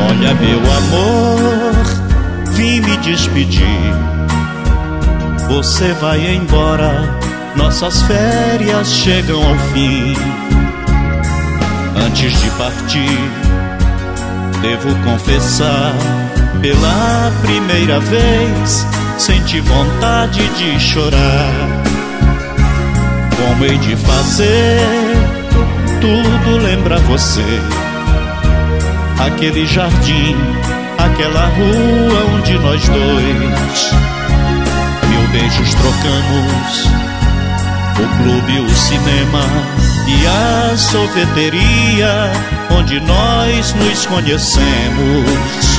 Olha, meu amor, vim me despedir. Você vai embora, nossas férias chegam ao fim. Antes de partir, devo confessar, pela primeira vez senti vontade de chorar. Como hei de fazer? Tudo lembra você. Aquele jardim, aquela rua onde nós dois mil beijos trocamos, o clube, o cinema e a sorveteria onde nós nos conhecemos.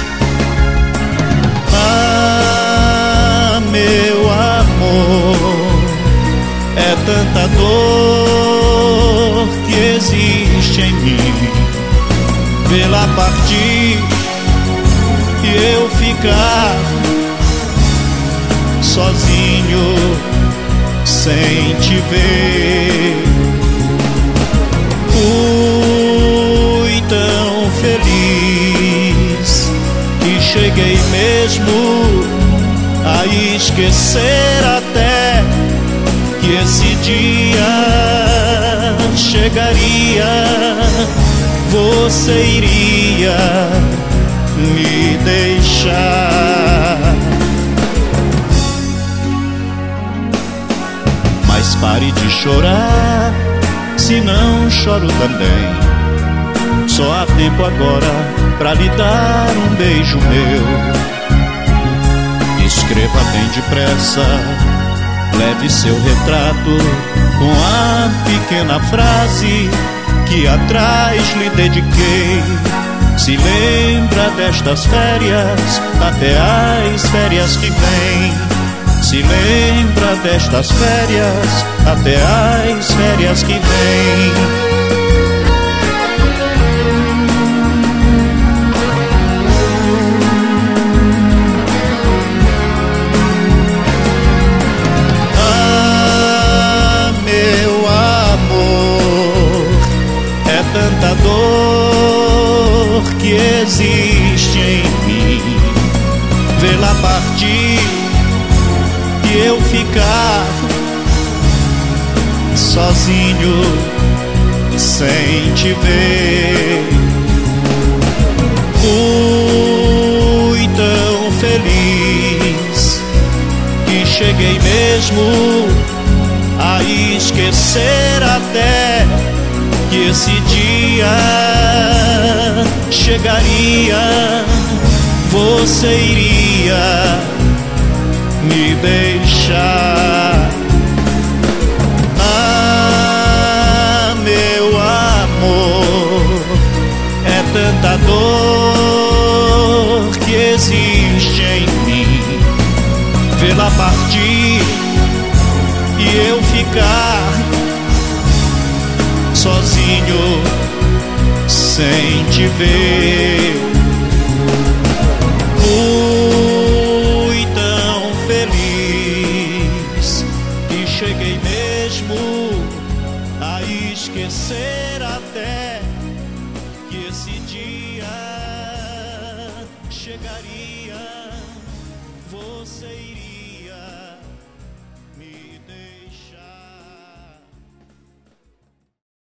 Ah, meu amor, é tanta dor que existe em mim. Vê-la partir e eu ficar sozinho sem te ver. Fui tão feliz que cheguei mesmo a esquecer até que esse dia chegaria. Você iria me deixar. Mas pare de chorar, se não choro também. Só há tempo agora pra lhe dar um beijo meu. Escreva bem depressa, leve seu retrato com a pequena frase que atrás lhe dediquei. Se lembra destas férias, até as férias que vêm. Se lembra destas férias, até as férias que vêm. Ah, meu amor, é tanta dor que existe em mim. Vê-la partir e eu ficar sozinho sem te ver. Fui tão feliz que cheguei mesmo a esquecer até que esse dia chegaria. Você iria me deixar. Ah, meu amor, é tanta dor que existe em mim. Vê-la partir e eu ficar sozinho sem te ver. Fui tão feliz que cheguei mesmo a esquecer até que esse dia chegaria. Você iria